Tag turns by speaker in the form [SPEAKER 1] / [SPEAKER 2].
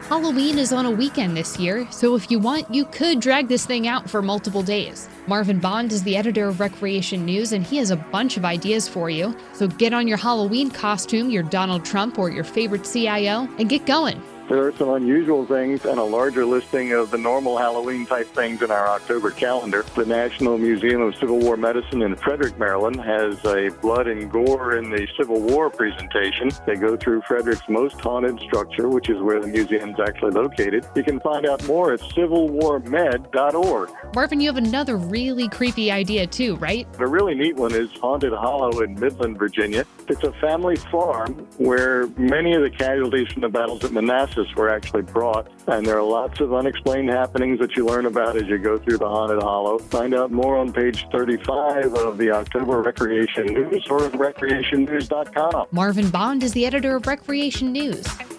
[SPEAKER 1] Halloween is on a weekend this year, so if you want, you could drag this thing out for multiple days. Marvin Bond is the editor of Recreation News, and he has a bunch of ideas for you. So get on your Halloween costume, your Donald Trump, or your favorite CIO, and get going.
[SPEAKER 2] There are some unusual things and a larger listing of the normal Halloween-type things in our October calendar. The National Museum of Civil War Medicine in Frederick, Maryland, has a blood and gore in the Civil War presentation. They go through Frederick's most haunted structure, which is where the museum is actually located. You can find out more at civilwarmed.org.
[SPEAKER 1] Marvin, you have another really creepy idea too, right?
[SPEAKER 2] The really neat one is Haunted Hollow in Midland, Virginia. It's a family farm where many of the casualties from the battles at Manassas were actually brought, and there are lots of unexplained happenings that you learn about as you go through the Haunted Hollow. Find out more on page 35 of the October Recreation News or at recreationnews.com.
[SPEAKER 1] Marvin Bond is the editor of Recreation News.